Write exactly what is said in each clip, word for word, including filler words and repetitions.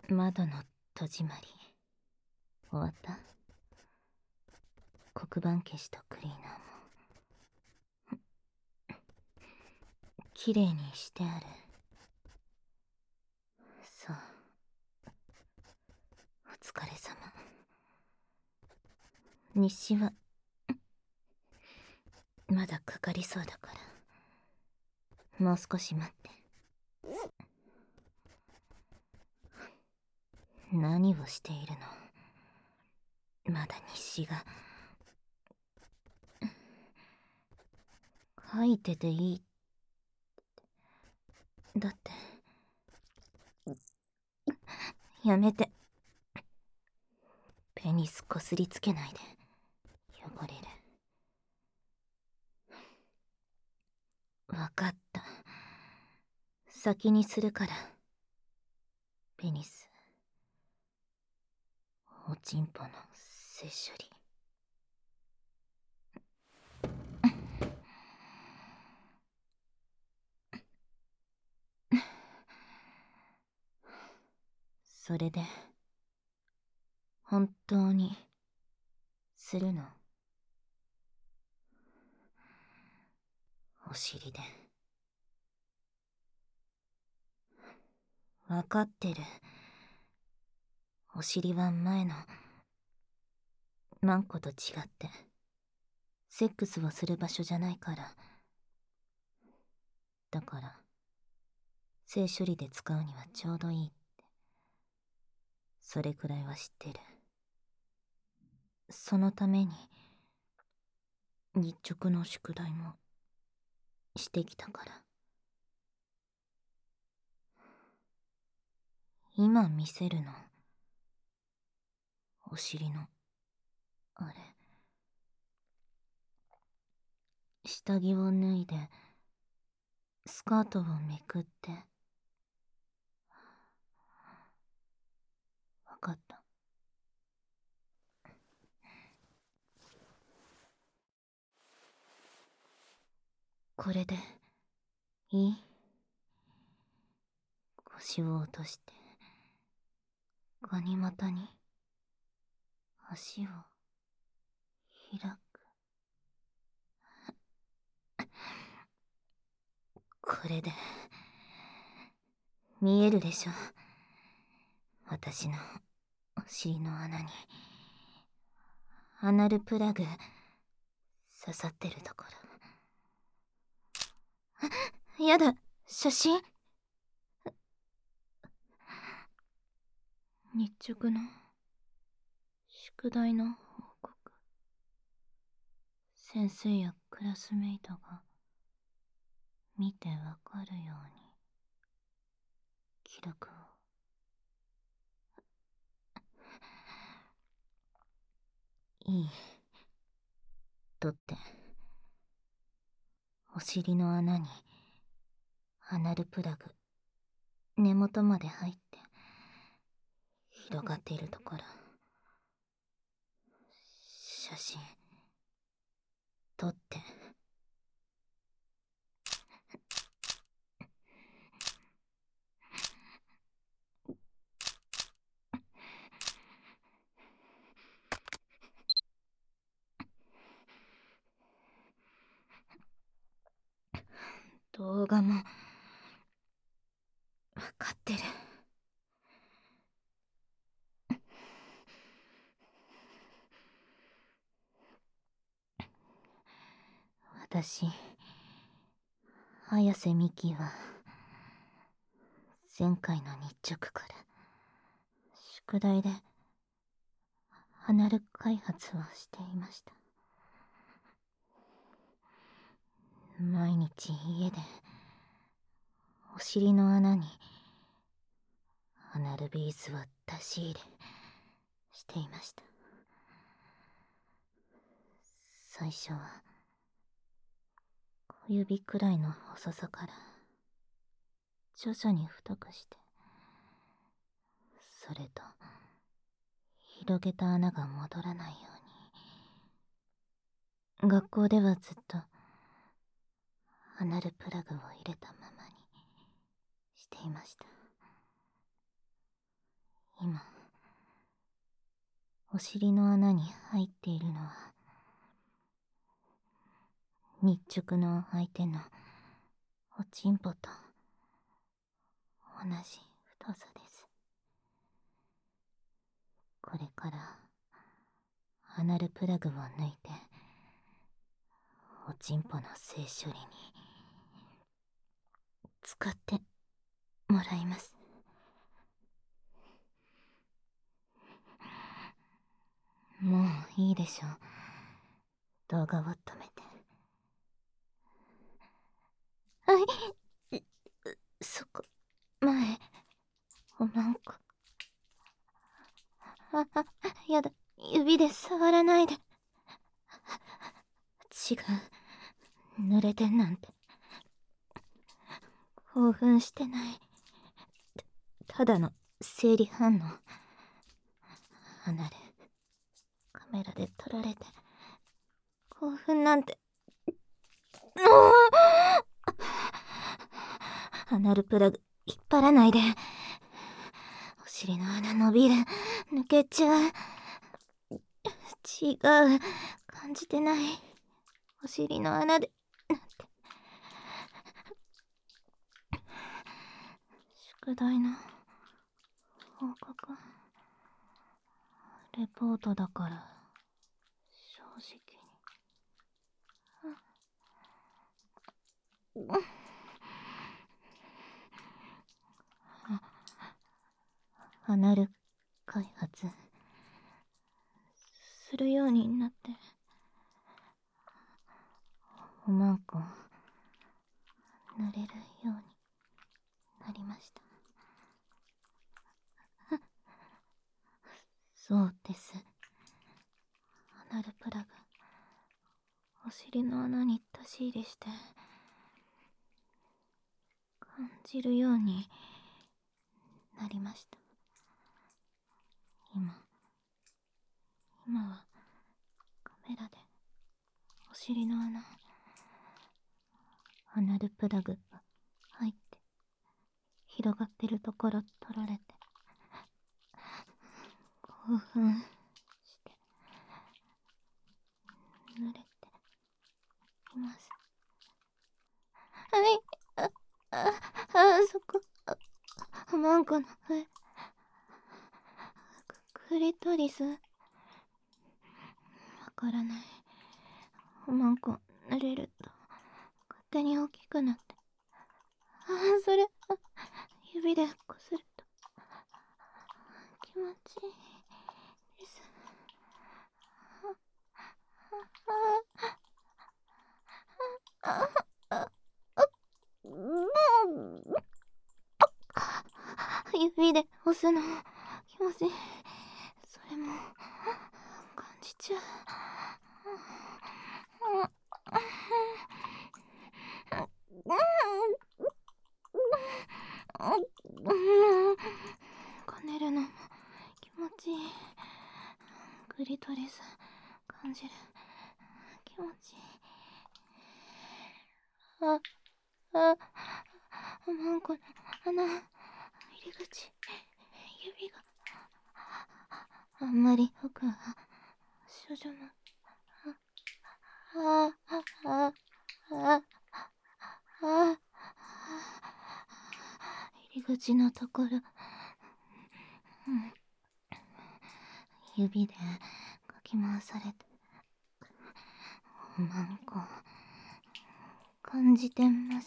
窓の戸締まり終わった？黒板消しとクリーナーもきれいにしてある。そう、お疲れ様。日誌はまだかかりそうだから、もう少し待って。何をしているの？まだ日誌が。書いてていい。だってやめて。ペニスこすりつけないで、汚れる。わかった。先にするから。ペニス、おちんぽの性処理。それで本当にするの？お尻で。わかってる。お尻は前のマンコと違ってセックスをする場所じゃないから。だから性処理で使うにはちょうどいいって、それくらいは知ってる。そのために日直の宿題もしてきたから。今見せるの？お尻のあれ。下着を脱いでスカートをめくって。わかった。これでいい？腰を落としてガニ股に足を開く。これで見えるでしょ、私のお尻の穴にアナルプラグ刺さってるところ。やだ、写真。日直の宿題の報告。先生やクラスメイトが見てわかるように記録を。いい、取って。お尻の穴にアナルプラグ根元まで入って広がっているところ。写真撮って。動画もわかってる。私、綾瀬美希は前回の日直から宿題でアナル開発をしていました。毎日家でお尻の穴にアナルビーズを出し入れしていました。最初は小指くらいの細さから徐々に太くして、それと広げた穴が戻らないように、学校ではずっとアナルプラグを入れたままにしていました。 今、お尻の穴に入っているのは、日直の相手のおちんぽと同じ太さです。これからアナルプラグを抜いておちんぽの性処理に使ってもらいます。もういいでしょう。動画を止めて。はい。そこ、前、おまんこ。あ、あ、やだ。指で触らないで。違う。濡れてんなんて。興奮してない。ただの生理反応。離れ。カメラで撮られて。興奮なんて。アナルプラグ引っ張らないで。お尻の穴伸びる。抜けちゃう。違う。感じてない。お尻の穴でなんて。宿題の報告レポートだから正直に。アナル開発するようになっておまんこ濡れるようになりました。そうです。アナルプラグお尻の穴に出し入れして感じるようになりました。今今はカメラでお尻の穴アナルプラグが入って広がってるところ撮られて興奮して濡れています。はい、あ、あ、あそこ、おまんこの上、クリトリスわからない。おまんこ濡れると勝手に大きくなって、あ、それ指でこすると気持ちいいです。あああ指で押すの気持ちいい。それも感じちゃう。こねるのも気持ちいい。クリトリス感じる気持ちいい。あ、あ、おまんこの穴入り口指があんまり奥は少女のああああああ入り口のところ、うん、指でかき回されておまんこ感じてます。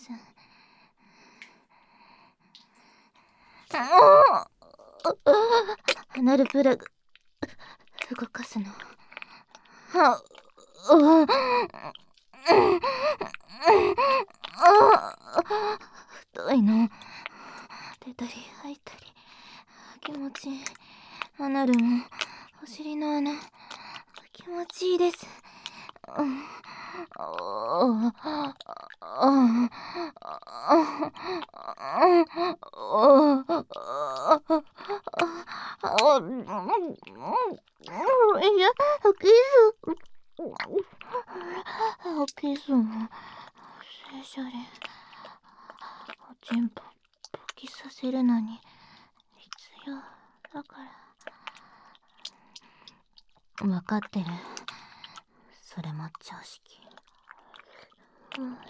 アナルプラグ動かすのは太いの出たり入ったり気持ちいい。アナルもお尻の穴気持ちいいです。いや、キス。キスも、性処理。おちんぽ、勃起させるのに必要だから分かってる。それも常識。うんうん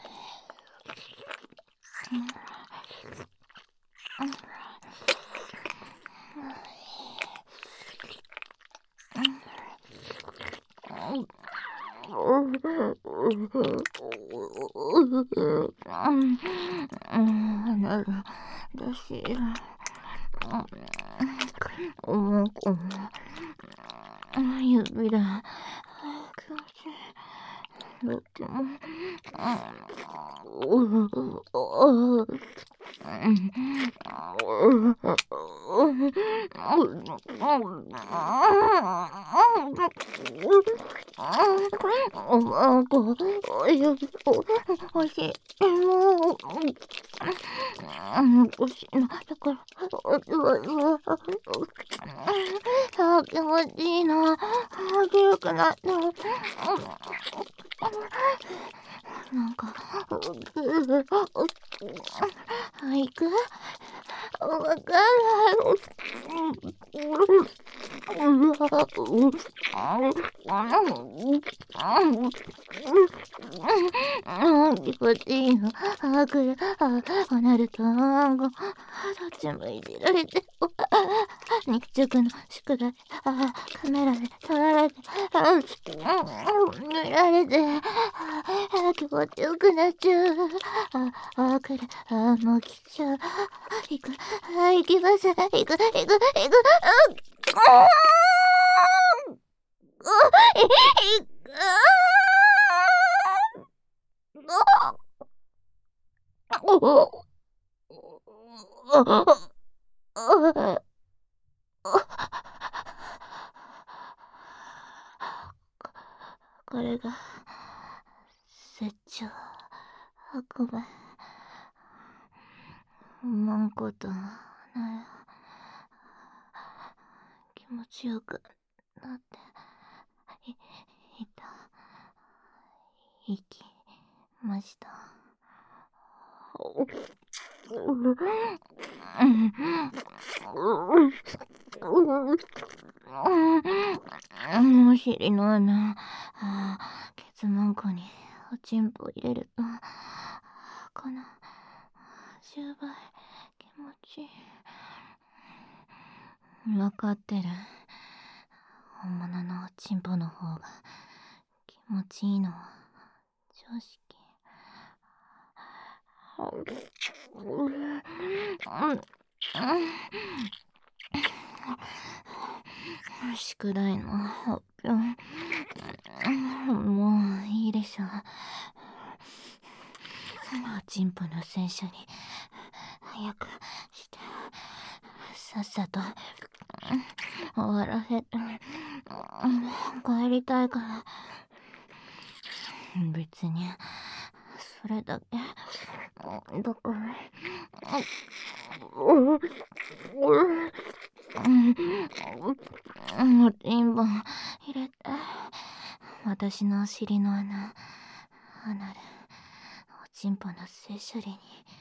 だし、おもこも指で気持ちいい。どっちもおまこ、おいしい。おいしい。もう、おいしいな。だから、あ、気持ちいいな。明るくなった。なんか、俳句わかんない。気持ちいいの。あ、くる。あ、なると、どっちもいじられて。日直の宿題。あ、カメラで撮られて。あ、見られて。あ、気持ちよくなっちゃう。あ、あ、くる。あ、もう来ちゃう。行く。あ、行きます。行く、行く、行く。あ、いく。これが雪中運べ思うことなら気持ちよくなっていいた行きました。お尻の穴、ケツマンコにおちんぽ入れるとこのじゅうばい気持ちいい。分かってる。本物のおちんぽの方が気持ちいいのは常識。宿題の発表もういいでしょ。おちんぽの洗車に早くしてさっさと終わらせて帰りたいから。別にそれだけだから。おちんぽ入れて私のお尻の穴離れおちんぽの聖処理に